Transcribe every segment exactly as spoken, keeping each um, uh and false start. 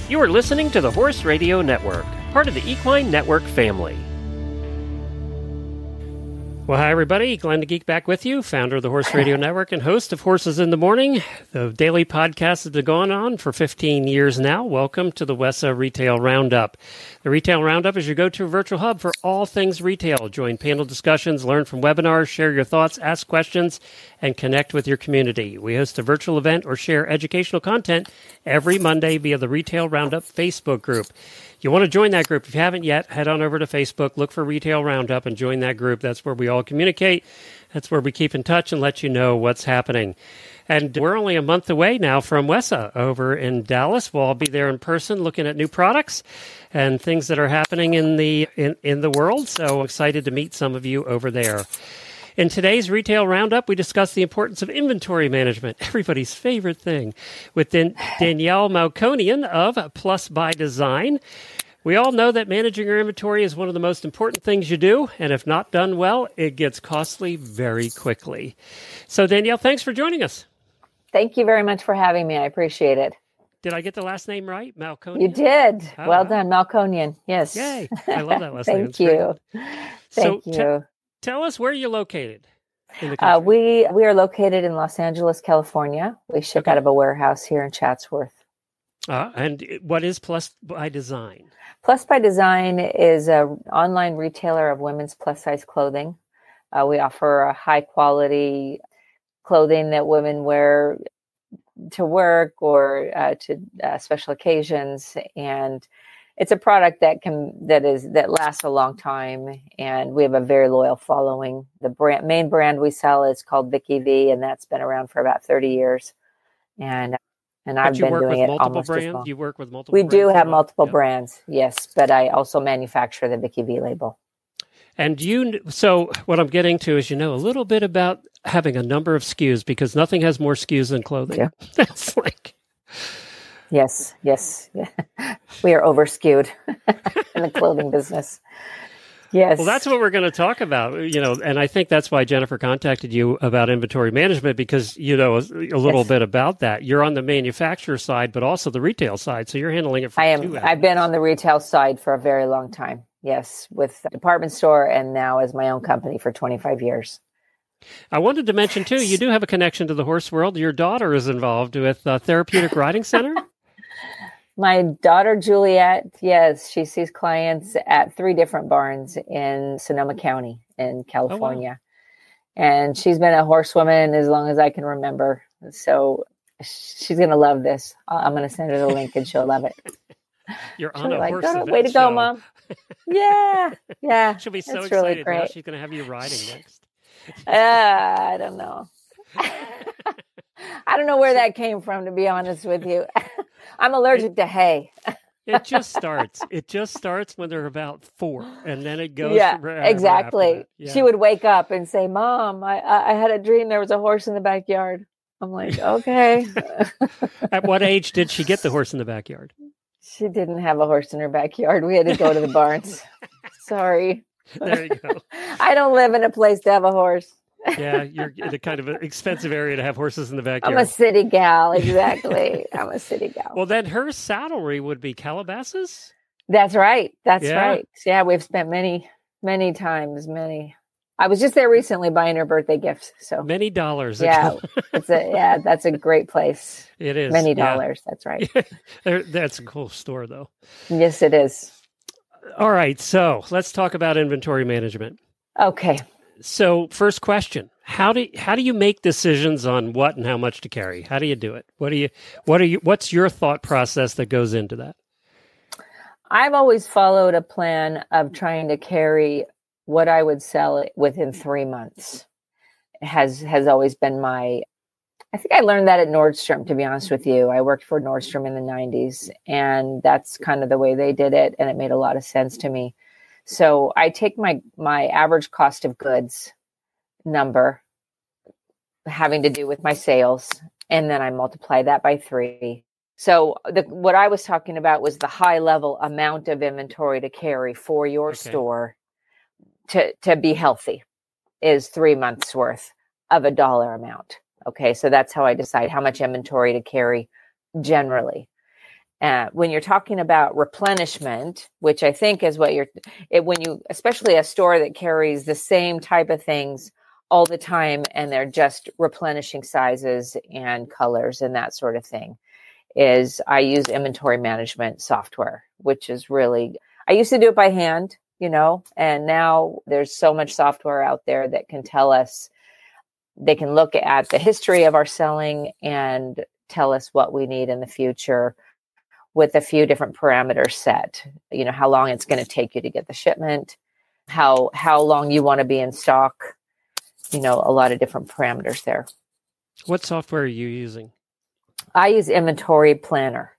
You are listening to the Horse Radio Network, part of the Equine Network family. Well, hi, everybody. Glenn the Geek back with you, founder of the Horse Radio Network and host of Horses in the Morning. The daily podcast has been going on for fifteen years now. Welcome to the WESA Retail Roundup. The Retail Roundup is your go-to virtual hub for all things retail. Join panel discussions, learn from webinars, share your thoughts, ask questions, and connect with your community. We host a virtual event or share educational content every Monday via the Retail Roundup Facebook group. You want to join that group. If you haven't yet, head on over to Facebook, look for Retail Roundup, and join that group. That's where we all communicate. That's where we keep in touch and let you know what's happening. And we're only a month away now from WESA over in Dallas. We'll all be there in person looking at new products and things that are happening in the in, in the world. So excited to meet some of you over there. In today's Retail Roundup, we discuss the importance of inventory management, everybody's favorite thing, with Dan- Danielle Malkonian of Plus by Design. We all know that managing your inventory is one of the most important things you do, and if not done well, it gets costly very quickly. So, Danielle, thanks for joining us. Thank you very much for having me. I appreciate it. Did I get the last name right? Malkonian? You did. Oh, well wow. done, Malkonian. Yes. Yay. I love that last Thank name. It's you. great. Thank so, you. T- tell us where you're located in the country. Uh, we we are located in Los Angeles, California. We ship Okay. out of a warehouse here in Chatsworth. Uh, and what is Plus by Design? Plus by Design is an online retailer of women's plus size clothing. Uh, we offer a high quality clothing that women wear to work or uh, to uh, special occasions, and it's a product that can that is that lasts a long time, and we have a very loyal following. The brand main brand we sell is called Vicky V, and that's been around for about thirty years. And and But I've you been work doing with it multiple almost as brands? long. You work with multiple We brands? do as have well? multiple Yeah. brands, yes, but I also manufacture the Vicky V label. And you, so what I'm getting to is, you know, a little bit about having a number of S K Us, because nothing has more S K Us than clothing. Yeah. That's like, Yes, yes, yeah. We are over skewed in the clothing business. Yes. well, that's what we're going to talk about, you know, and I think that's why Jennifer contacted you about inventory management, because you know a, a little Yes. bit about that. You're on the manufacturer side, but also the retail side. So you're handling it from I two am. I've been aspects. on the retail side for a very long time. Yes, with the department store and now as my own company for twenty-five years. I wanted to mention, too, you do have a connection to the horse world. Your daughter is involved with uh, Therapeutic Riding Center. My daughter Juliet, yes, she sees clients at three different barns in Sonoma County in California. And she's been a horsewoman as long as I can remember. So she's going to love this. I- I'm going to send her the link and she'll love it. You're She'll on be a like, horse "Go to- event way to show. go, Mom." Yeah, yeah. She'll be so It's excited. really Now great. she's going to have you riding next. Uh, I don't know. I don't know where that came from, to be honest with you. I'm allergic to hay. It just starts. It just starts when they're about four, and then it goes. Yeah, forever after exactly. that. Yeah. She would wake up and say, "Mom, I, I I had a dream there was a horse in the backyard." I'm like, "Okay." At what age did she get the horse in the backyard? She didn't have a horse in her backyard. We had to go to the barns. Sorry. There you go. I don't live in a place to have a horse. Yeah, you're in a kind of an expensive area to have horses in the I'm backyard. a city gal. Exactly. I'm a city gal. Well, then her saddlery would be Calabasas? That's right. That's Yeah. right. Yeah, we've spent many, many times, many. I was just there recently buying her birthday gifts. So Many dollars. yeah, it's a yeah, that's a great place. It is. Many yeah. dollars. That's right. There- That's a cool store, though. Yes, it is. All right, so let's talk about inventory management. Okay. So, first question: How do how do you make decisions on what and how much to carry? How do you do it? What do you what are you what's your thought process that goes into that? I've always followed a plan of trying to carry what I would sell within three months. Has has always been my. I think I learned that at Nordstrom, to be honest with you. I worked for Nordstrom in the nineties, and that's kind of the way they did it, and it made a lot of sense to me. So I take my my average cost of goods number having to do with my sales, and then I multiply that by three. So the, what I was talking about was the high level amount of inventory to carry for your Okay. store to, to be healthy is three months worth of a dollar amount. Okay. So that's how I decide how much inventory to carry generally. Uh, when you're talking about replenishment, which I think is what you're, it, when you, especially a store that carries the same type of things all the time, and they're just replenishing sizes and colors and that sort of thing, is I use inventory management software, which is really, I used to do it by hand, you know, and now there's so much software out there that can tell us, they can look at the history of our selling and tell us what we need in the future with a few different parameters set. You know, how long it's going to take you to get the shipment, how how long you want to be in stock, you know, a lot of different parameters there. What software are you using? I use Inventory Planner.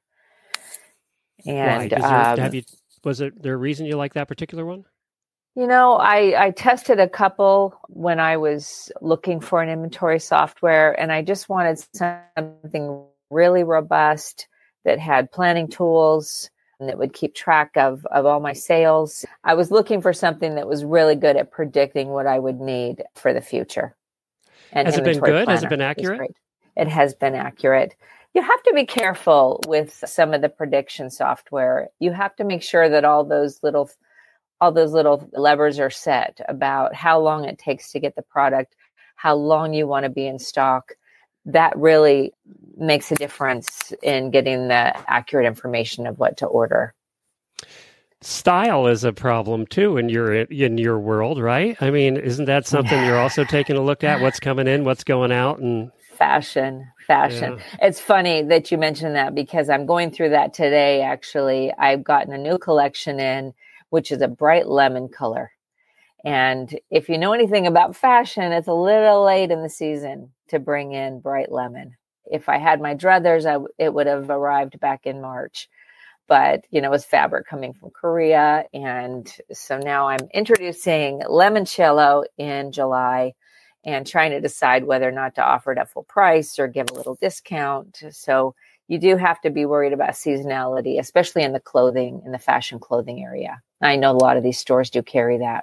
Why? And There, um, have you, was it there a reason you like that particular one? You know, I, I tested a couple when I was looking for an inventory software, and I just wanted something really robust that had planning tools and that would keep track of, of all my sales. I was looking for something that was really good at predicting what I would need for the future. And has it been good? Has it been Planner accurate? It has been accurate. You have to be careful with some of the prediction software. You have to make sure that all those little all those little levers are set about how long it takes to get the product, how long you want to be in stock. That really makes a difference in getting the accurate information of what to order. Style is a problem too in your in your world, right? I mean, isn't that something you're also taking a look at? What's coming in, what's going out, and fashion, fashion. Yeah. It's funny that you mentioned that because I'm going through that today. Actually, I've gotten a new collection in, which is a bright lemon color. And if you know anything about fashion, it's a little late in the season to bring in bright lemon. If I had my druthers, I, it would have arrived back in March. But, you know, it was fabric coming from Korea. And so now I'm introducing limoncello in July and trying to decide whether or not to offer it at full price or give a little discount. So you do have to be worried about seasonality, especially in the clothing, in the fashion clothing area. I know a lot of these stores do carry that.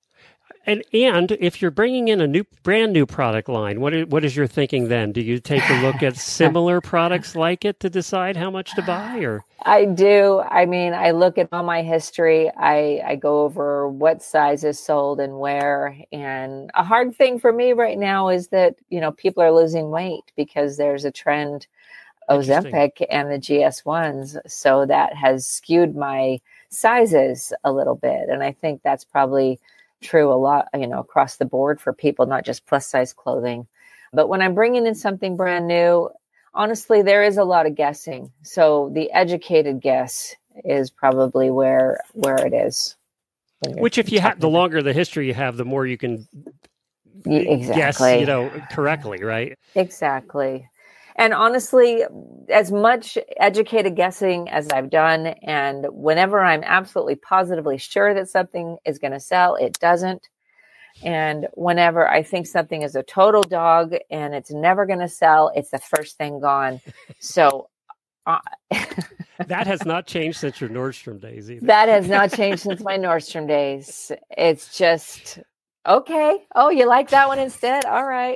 And and if you're bringing in a new, brand new product line, what is, what is your thinking then? Do you take a look at similar products like it to decide how much to buy? Or I do. I mean, I look at all my history. I, I go over what size is sold and where. And a hard thing for me right now is that, you know, people are losing weight because there's a trend, Ozempic and the G S ones. So that has skewed my sizes a little bit. And I think that's probably true a lot, you know, across the board for people, not just plus size clothing. But when I'm bringing in something brand new, honestly, there is a lot of guessing. So the educated guess is probably where where it is. Which, if you have, the longer the history you have, the more you can exactly. guess, you know, correctly, right? Exactly. And honestly, as much educated guessing as I've done, and whenever I'm absolutely positively sure that something is going to sell, it doesn't. And whenever I think something is a total dog and it's never going to sell, it's the first thing gone. So uh, that has not changed since your Nordstrom days either. That has not changed since my Nordstrom days. It's just, okay. Oh, you like that one instead? All right.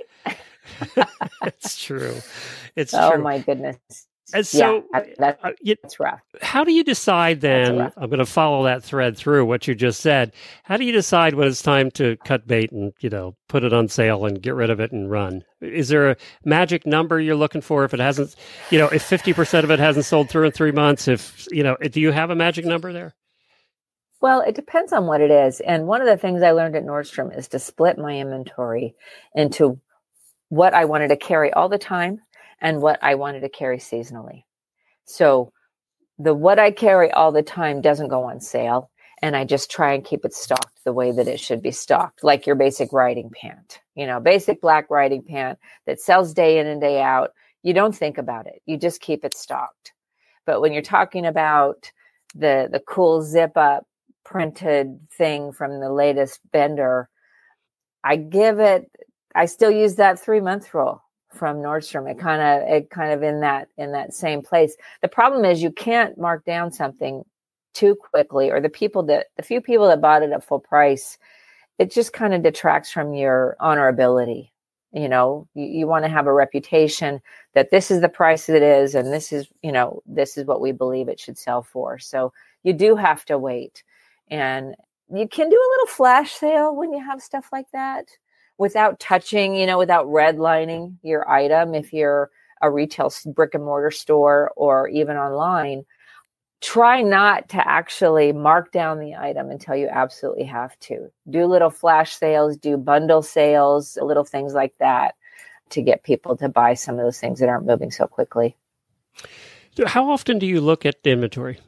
It's true. It's oh, true. Oh my goodness. And so yeah, that's, uh, you, that's rough. How do you decide then, I'm going to follow that thread through what you just said. How do you decide when it's time to cut bait and, you know, put it on sale and get rid of it and run? Is there a magic number you're looking for if it hasn't, you know, if fifty percent of it hasn't sold through in three months, if, you know, do you have a magic number there? Well, it depends on what it is. And one of the things I learned at Nordstrom is to split my inventory into what I wanted to carry all the time and what I wanted to carry seasonally. So the what I carry all the time doesn't go on sale, and I just try and keep it stocked the way that it should be stocked, like your basic riding pant, you know, basic black riding pant that sells day in and day out. You don't think about it. You just keep it stocked. But when you're talking about the the cool zip up printed thing from the latest vendor, I give it, I still use that three month rule from Nordstrom. It kind of, it kind of in that, in that same place. The problem is you can't mark down something too quickly, or the people that, the few people that bought it at full price, it just kind of detracts from your honorability You know, you, you want to have a reputation that this is the price it is, and this is, you know, this is what we believe it should sell for. So you do have to wait. And you can do a little flash sale when you have stuff like that without touching, you know, without redlining your item. If you're a retail brick and mortar store or even online, try not to actually mark down the item until you absolutely have to. Do little flash sales, do bundle sales, little things like that to get people to buy some of those things that aren't moving so quickly. How often do you look at inventory?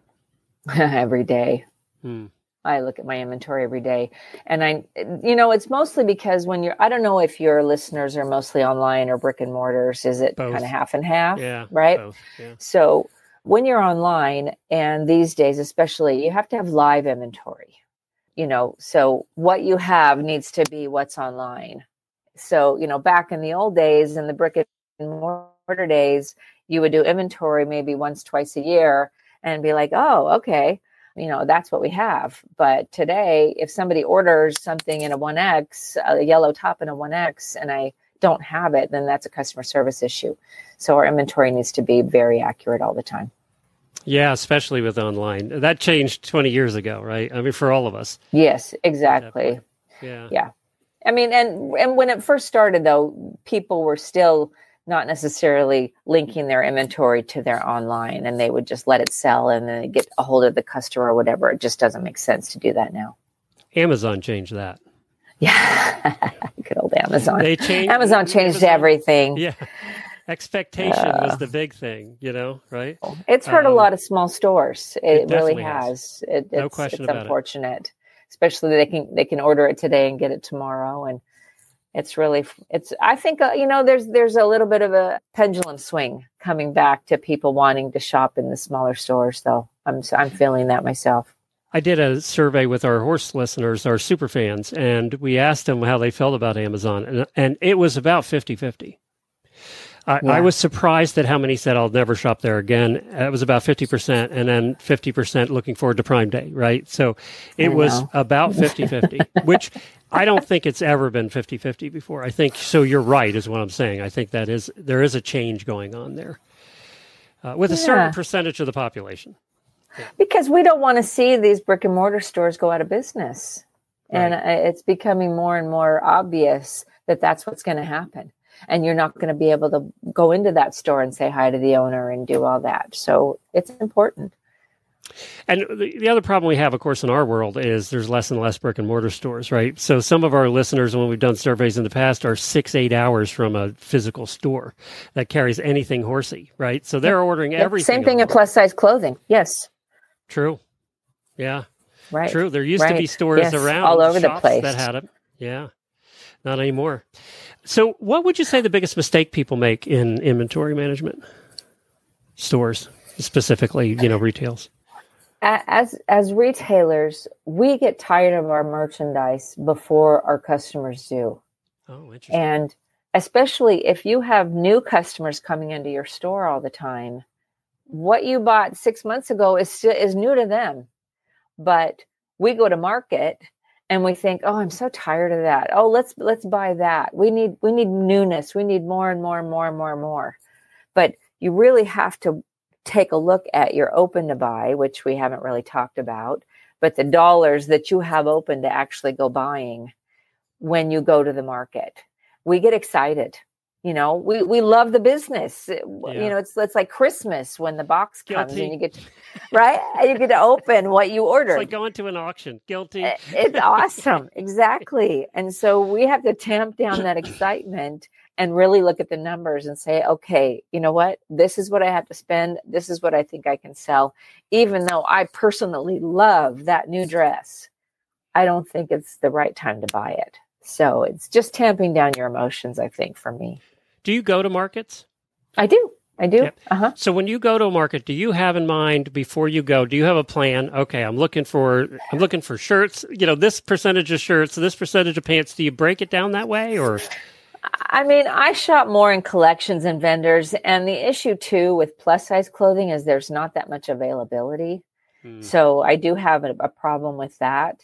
Every day. Hmm. I look at my inventory every day. And I, you know, it's mostly because when you're, I don't know if your listeners are mostly online or brick and mortars. Is it Both. Kind of half and half? Yeah. Right. Both. Yeah. So when you're online, and these days especially, you have to have live inventory, you know, so what you have needs to be what's online. So, you know, back in the old days, in the brick and mortar days, you would do inventory maybe once, twice a year and be like, oh, okay, you know, that's what we have. But today, if somebody orders something in a one X, a yellow top in a one X, and I don't have it, then that's a customer service issue. So our inventory needs to be very accurate all the time. Yeah, especially with online. That changed twenty years ago, right? I mean, for all of us. Yes, exactly. Yeah. Yeah. I mean, and and when it first started, though, people were still not necessarily linking their inventory to their online, and they would just let it sell and then get a hold of the customer or whatever. It just doesn't make sense to do that now. Amazon changed that. Yeah. Good old Amazon. They changed, Amazon changed Amazon, everything. Yeah. Expectation uh, was the big thing, you know, right? It's hurt um, a lot of small stores. It, it really has. has. It, no it's, question it's about unfortunate, it. Especially they can they can order it today and get it tomorrow, and it's really it's. I think uh, you know there's there's a little bit of a pendulum swing coming back to people wanting to shop in the smaller stores. Though I'm I'm feeling that myself. I did a survey with our horse listeners, our super fans, and we asked them how they felt about Amazon, and and it was about fifty-fifty. I, yeah. I was surprised at how many said, I'll never shop there again. It was about fifty percent, and then fifty percent looking forward to Prime Day, right? So it was about fifty-fifty, which I don't think it's ever been fifty-fifty before. I think, so you're right, is what I'm saying. I think that is, there is a change going on there uh, with a yeah. certain percentage of the population. Yeah. Because we don't want to see these brick and mortar stores go out of business. Right. And it's becoming more and more obvious that that's what's going to happen. And you're not going to be able to go into that store and say hi to the owner and do all that. So it's important. And the, the other problem we have, of course, in our world is there's less and less brick and mortar stores, right? So some of our listeners, when we've done surveys in the past, are six, eight hours from a physical store that carries anything horsey, right? So they're ordering yep. everything. Same thing in plus size clothing. Yes. True. Yeah. Right. True. There used right. to be stores yes. around all over the place that had it. Yeah. Not anymore. So what would you say the biggest mistake people make in inventory management? Stores, specifically, you know, retails. As as retailers, we get tired of our merchandise before our customers do. Oh, interesting. And especially if you have new customers coming into your store all the time, what you bought six months ago is still, is new to them. But we go to market and we think, oh, I'm so tired of that. Oh, let's let's buy that. We need we need newness. We need more and more and more and more and more. But you really have to take a look at your open to buy, which we haven't really talked about, but the dollars that you have open to actually go buying when you go to the market. We get excited. You know, we, we love the business. Yeah. You know, it's it's like Christmas when the box comes Guilty. And you get to, right? You get to open what you ordered. It's like going to an auction. Guilty. It's awesome. Exactly. And so we have to tamp down that excitement and really look at the numbers and say, okay, you know what? This is what I have to spend. This is what I think I can sell. Even though I personally love that new dress, I don't think it's the right time to buy it. So it's just tamping down your emotions, I think, for me. Do you go to markets? I do. I do. Yep. Uh-huh. So when you go to a market, do you have in mind before you go, do you have a plan? Okay, I'm looking for I'm looking for shirts, you know, this percentage of shirts, this percentage of pants. Do you break it down that way, or? I mean, I shop more in collections and vendors. And the issue, too, with plus size clothing is there's not that much availability. Hmm. So I do have a, a problem with that.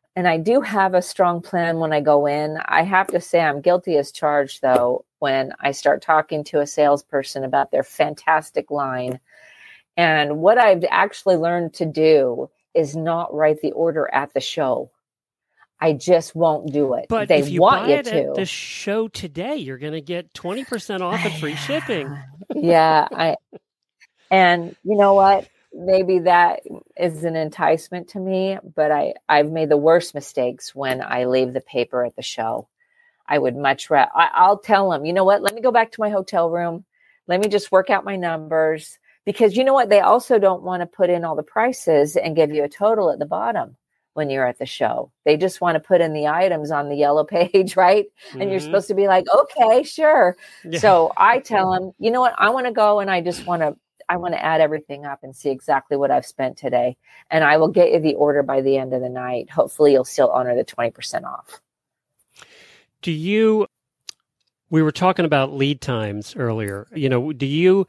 And I do have a strong plan when I go in. I have to say I'm guilty as charged, though, when I start talking to a salesperson about their fantastic line. And what I've actually learned to do is not write the order at the show. I just won't do it. But they if you want buy you it to. at the show today, you're going to get twenty percent off and free shipping. Yeah. I, and you know what? Maybe that is an enticement to me, but I, I've made the worst mistakes when I leave the paper at the show. I would much rather, I'll tell them, you know what? Let me go back to my hotel room. Let me just work out my numbers, because you know what? They also don't want to put in all the prices and give you a total at the bottom when you're at the show. They just want to put in the items on the yellow page, right? Mm-hmm. And you're supposed to be like, okay, sure. Yeah. So I tell them, you know what? I want to go and I just want to, I want to add everything up and see exactly what I've spent today. And I will get you the order by the end of the night. Hopefully you'll still honor the twenty percent off. Do you, we were talking about lead times earlier, you know, do you,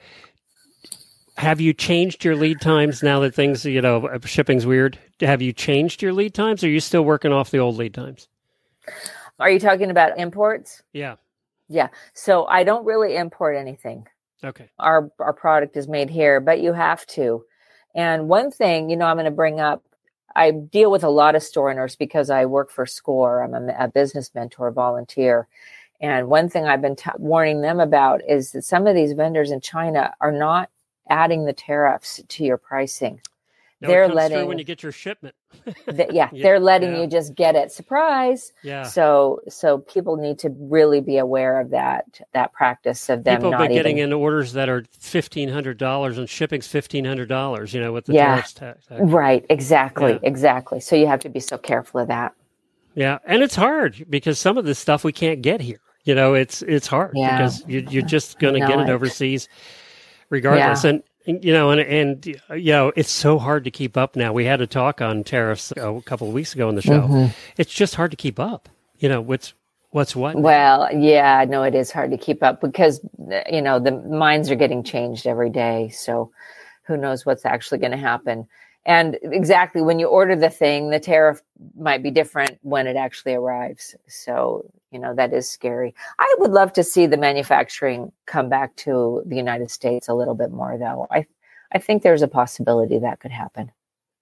have you changed your lead times now that things, you know, shipping's weird? Have you changed your lead times, or are you still working off the old lead times? Are you talking about imports? Yeah. Yeah. So I don't really import anything. Okay. Our our product is made here, but you have to. And one thing, you know, I'm going to bring up, I deal with a lot of store owners because I work for SCORE. I'm a, a business mentor volunteer. And one thing I've been t- warning them about is that some of these vendors in China are not adding the tariffs to your pricing. No, they're it comes letting through when you get your shipment. the, yeah, yeah, they're letting yeah. you just get it. Surprise. Yeah. So so people need to really be aware of that that practice of them people not have been getting even... in orders that are fifteen hundred dollars and shipping's fifteen hundred dollars, you know, with the yeah. tariffs tax. Right, exactly, yeah. exactly. So you have to be so careful of that. Yeah, and it's hard because some of this stuff we can't get here. You know, it's it's hard yeah. because you, you're just going to get it, it overseas regardless. Yeah. And you know, and, and, you know, it's so hard to keep up now. We had a talk on tariffs a couple of weeks ago on the show. Mm-hmm. It's just hard to keep up. You know, what's, what's what? Well, yeah, no, it is hard to keep up because, you know, the minds are getting changed every day. So who knows what's actually going to happen. And exactly when you order the thing, the tariff might be different when it actually arrives. So, you know, that is scary. I would love to see the manufacturing come back to the United States a little bit more, though. I, I think there's a possibility that could happen.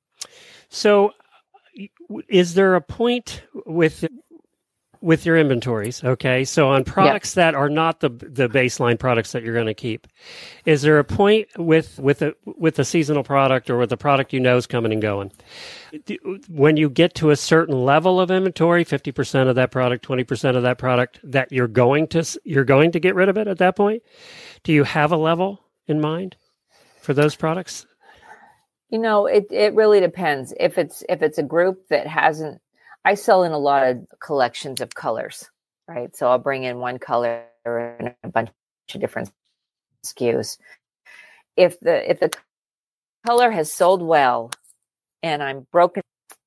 So is there a point with with your inventories? Okay. So on products yep. that are not the the baseline products that you're going to keep, is there a point with with a with a seasonal product or with a product you know is coming and going, when you get to a certain level of inventory, fifty percent of that product, twenty percent of that product, that you're going to you're going to get rid of it at that point? Do you have a level in mind for those products? You know, it it really depends. If it's if it's a group that hasn't, I sell in a lot of collections of colors, right? So I'll bring in one color and a bunch of different S K Us. If the if the color has sold well and I'm broken,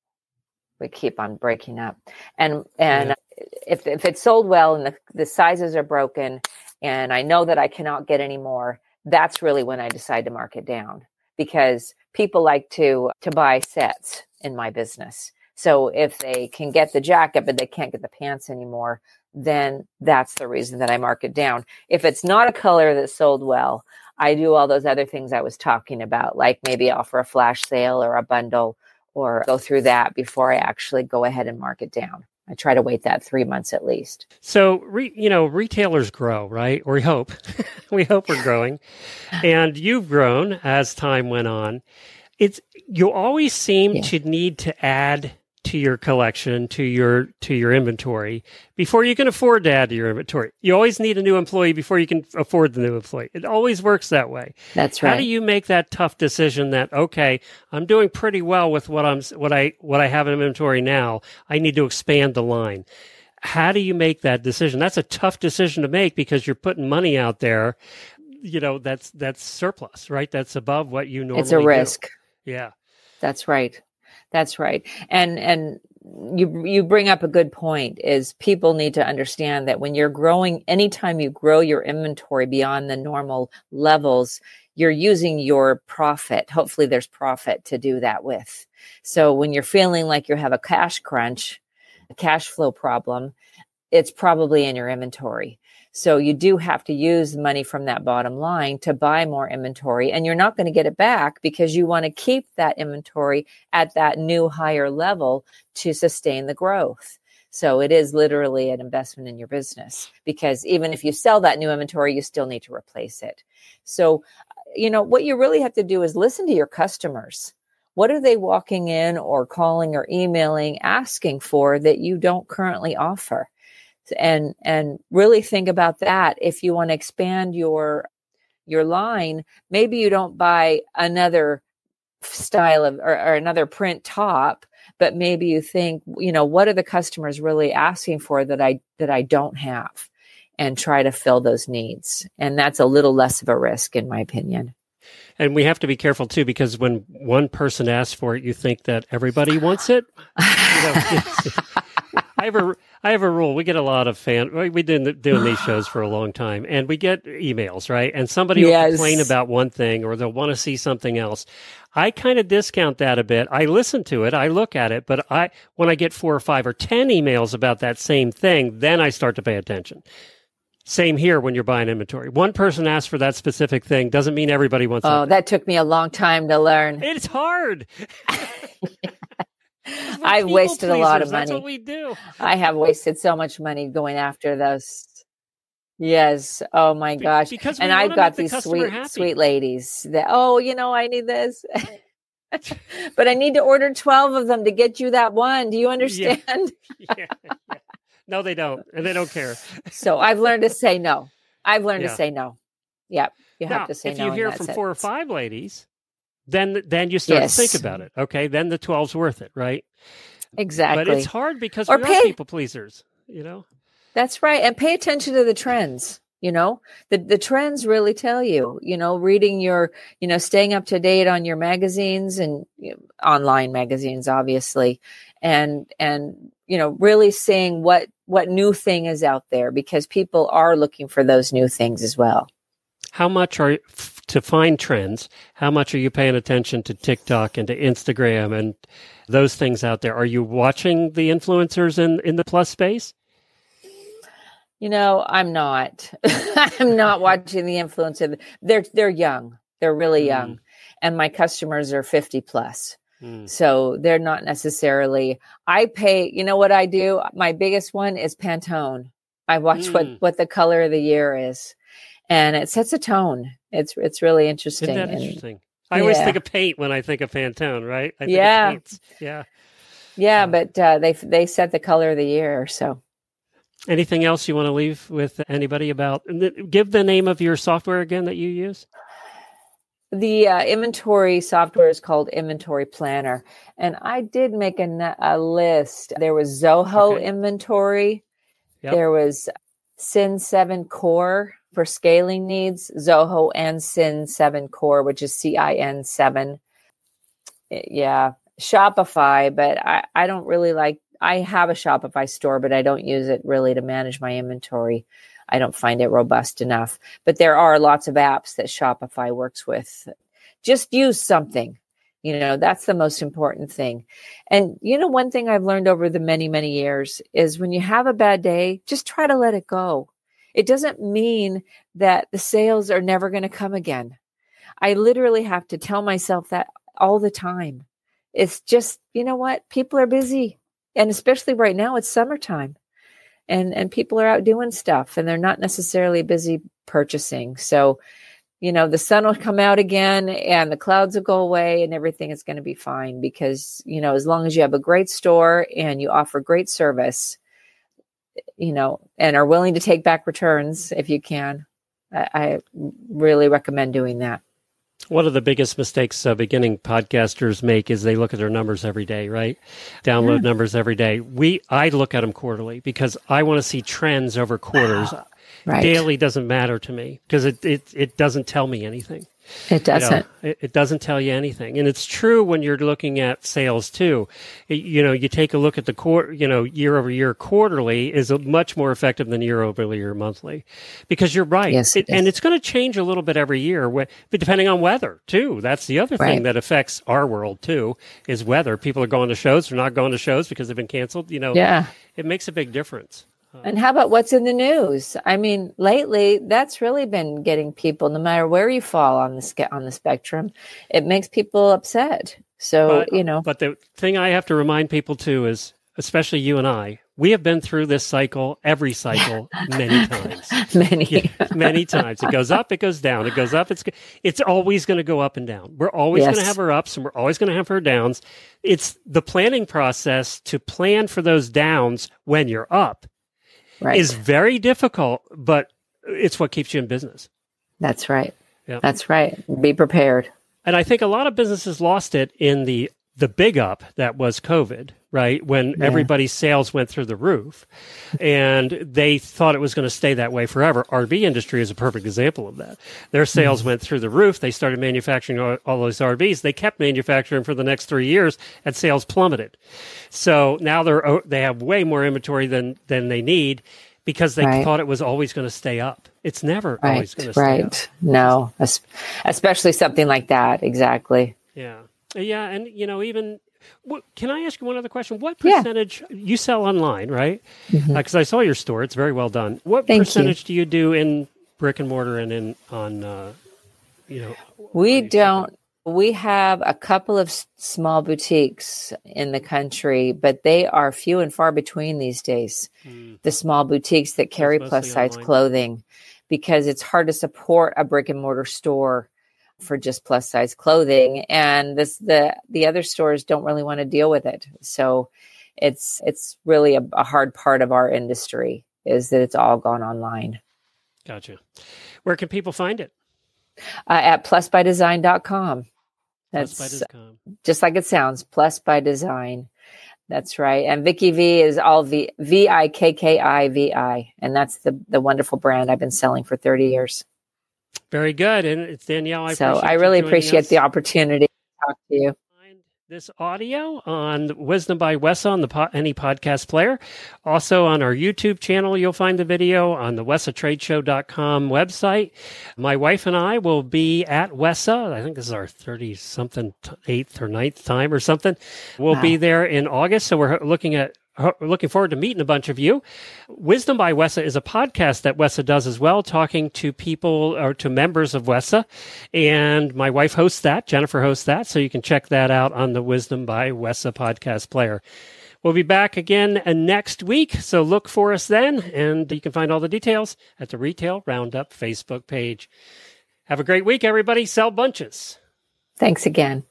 we keep on breaking up. And and yeah. if if it's sold well and the, the sizes are broken and I know that I cannot get any more, that's really when I decide to mark it down, because people like to to buy sets in my business. So if they can get the jacket, but they can't get the pants anymore, then that's the reason that I mark it down. If it's not a color that sold well, I do all those other things I was talking about, like maybe offer a flash sale or a bundle or go through that before I actually go ahead and mark it down. I try to wait that three months at least. So, re, you know, retailers grow, right? Or we hope. we hope we're growing. And you've grown as time went on. It's you always seem yeah. to need to add to your collection, to your to your inventory before you can afford to add to your inventory. You always need a new employee before you can afford the new employee. It always works that way. That's right. How do you make that tough decision that, okay, I'm doing pretty well with what I'm what I what I have in inventory now. I need to expand the line. How do you make that decision? That's a tough decision to make because you're putting money out there, you know, that's that's surplus, right? That's above what you normally do. It's a risk. Do. Yeah. That's right. That's right. And, and you you bring up a good point, is people need to understand that when you're growing, anytime you grow your inventory beyond the normal levels, you're using your profit. Hopefully there's profit to do that with. So when you're feeling like you have a cash crunch, a cash flow problem, it's probably in your inventory. So you do have to use money from that bottom line to buy more inventory, and you're not going to get it back because you want to keep that inventory at that new higher level to sustain the growth. So it is literally an investment in your business, because even if you sell that new inventory, you still need to replace it. So, you know, what you really have to do is listen to your customers. What are they walking in or calling or emailing, asking for that you don't currently offer? And and really think about that. If you want to expand your your line, maybe you don't buy another style of or, or another print top, but maybe you think, you know, what are the customers really asking for that I that I don't have, and try to fill those needs. And that's a little less of a risk, in my opinion. And we have to be careful too, because when one person asks for it, you think that everybody wants it. You know, it's, I have a I have a rule. We get a lot of fan. We've been doing these shows for a long time, and we get emails, right? And somebody Yes. will complain about one thing, or they'll want to see something else. I kind of discount that a bit. I listen to it, I look at it, but I when I get four or five or ten emails about that same thing, then I start to pay attention. Same here when you're buying inventory. One person asks for that specific thing doesn't mean everybody wants Oh, that. that took me a long time to learn. It's hard. I've wasted a lot of money. That's what we do. I have wasted so much money going after those. Yes. Oh my gosh. Because we and wanna I've got make the these customer sweet, happy. sweet ladies that, oh, you know, I need this, but I need to order twelve of them to get you that one. Do you understand? Yeah. Yeah, yeah. No, they don't. And they don't care. So I've learned to say no. I've learned Yeah. to say no. Yep. You Now, have to say if no. you and hear that's from it. four or five ladies, then then you start Yes. to think about it. Okay, then the twelve's worth it, right? Exactly. But it's hard because Or we pay- are people pleasers, you know? That's right. And pay attention to the trends. You know, the, the trends really tell you, you know, reading your, you know, staying up to date on your magazines and you know, online magazines, obviously. And, and, you know, really seeing what, what new thing is out there, because people are looking for those new things as well. How much are, f- to find trends, how much are you paying attention to TikTok and to Instagram and those things out there? Are you watching the influencers in, in the plus space? You know, I'm not. I'm not watching the influencer. They're they're young. They're really young, mm. and my customers are fifty plus. Mm. So they're not necessarily. I pay. You know what I do? My biggest one is Pantone. I watch mm. what what the color of the year is, and it sets a tone. It's it's really interesting. Isn't that and, interesting? I yeah. always think of paint when I think of Pantone, right? I think yeah, of paints. yeah, yeah. Uh, but uh, they they set the color of the year. So. Anything else you want to leave with anybody about? Give the name of your software again that you use. The uh, inventory software is called Inventory Planner. And I did make a, a list. There was Zoho okay. Inventory. Yep. There was Sin seven Core for scaling needs. Zoho and Sin seven Core, which is C I N seven. Yeah. Shopify, but I, I don't really like I have a Shopify store, but I don't use it really to manage my inventory. I don't find it robust enough. But there are lots of apps that Shopify works with. Just use something. You know, that's the most important thing. And, you know, one thing I've learned over the many, many years is when you have a bad day, just try to let it go. It doesn't mean that the sales are never going to come again. I literally have to tell myself that all the time. It's just, you know what? People are busy. And especially right now, it's summertime and, and people are out doing stuff and they're not necessarily busy purchasing. So, you know, the sun will come out again and the clouds will go away and everything is going to be fine because, you know, as long as you have a great store and you offer great service, you know, and are willing to take back returns if you can, I, I really recommend doing that. One of the biggest mistakes uh, beginning podcasters make is they look at their numbers every day, right? Download yeah. numbers every day. We, I look at them quarterly because I want to see trends over quarters. Right. Daily doesn't matter to me because it, it, it doesn't tell me anything. It doesn't. You know, it, it doesn't tell you anything. And it's true when you're looking at sales too. It, you know, you take a look at the quarter, you know, year over year quarterly is a much more effective than year over year monthly, because you're right. Yes, it, yes. And it's going to change a little bit every year, but depending on weather too. That's the other Right. thing that affects our world too, is weather. People are going to shows, they're not going to shows because they've been canceled. You know, Yeah. it makes a big difference. And how about what's in the news? I mean, lately, that's really been getting people, no matter where you fall on the sca- on the spectrum, it makes people upset. So, But, you know, but the thing I have to remind people too is, especially you and I, we have been through this cycle, every cycle, many times. many. Yeah, many times. It goes up, it goes down. It goes up, it's it's always going to go up and down. We're always Yes. going to have our ups and we're always going to have our downs. It's the planning process to plan for those downs when you're up Right. is very difficult, but it's what keeps you in business. That's right. Yeah. That's right. Be prepared. And I think a lot of businesses lost it in the the big up that was COVID, right? When Yeah. everybody's sales went through the roof and they thought it was going to stay that way forever. R V industry is a perfect example of that. Their sales Mm-hmm. went through the roof. They started manufacturing all, all those R Vs. They kept manufacturing for the next three years and sales plummeted. So now they're, oh, they have way more inventory than, than they need because they Right. thought it was always going to stay up. It's never Right. always going to stay up. Right. No, es- especially something like that. Exactly. Yeah. Yeah. And, you know, even, what, can I ask you one other question? What Yeah. percentage, you sell online, right? Because Mhm. I saw your store. It's very well done. What Thank you. percentage do you do in brick and mortar and in, on, uh, you know? We on your don't. We have a couple of s- small boutiques in the country, but they are few and far between these days. shipping? The small boutiques that carry mostly plus size online. clothing, because it's hard to support a brick and mortar store for just plus size clothing, and this the the other stores don't really want to deal with it. So it's it's really a, a hard part of our industry is that it's all gone online. Gotcha. Where can people find it? Uh, at plus by design dot com. Plus That's by Discom. just like it sounds, Plus by Design. That's right. And Vicky V is all V V I K K I V I. And that's the, the wonderful brand I've been selling for thirty years. Very good. And it's Danielle. I so appreciate I you really joining appreciate us. the opportunity to talk to you. Find this audio on Wisdom by Wessa on the po- any podcast player. Also on our YouTube channel, you'll find the video on the wessa trade show dot com website. My wife and I will be at Wessa. I think this is our thirty-something, eighth or ninth time or something. We'll Wow. be there in August. So we're looking at We're looking forward to meeting a bunch of you. Wisdom by Wessa is a podcast that Wessa does as well, talking to people or to members of Wessa. And my wife hosts that. Jennifer hosts that. So you can check that out on the Wisdom by Wessa podcast player. We'll be back again uh, next week. So look for us then. And you can find all the details at the Retail Roundup Facebook page. Have a great week, everybody. Sell bunches. Thanks again.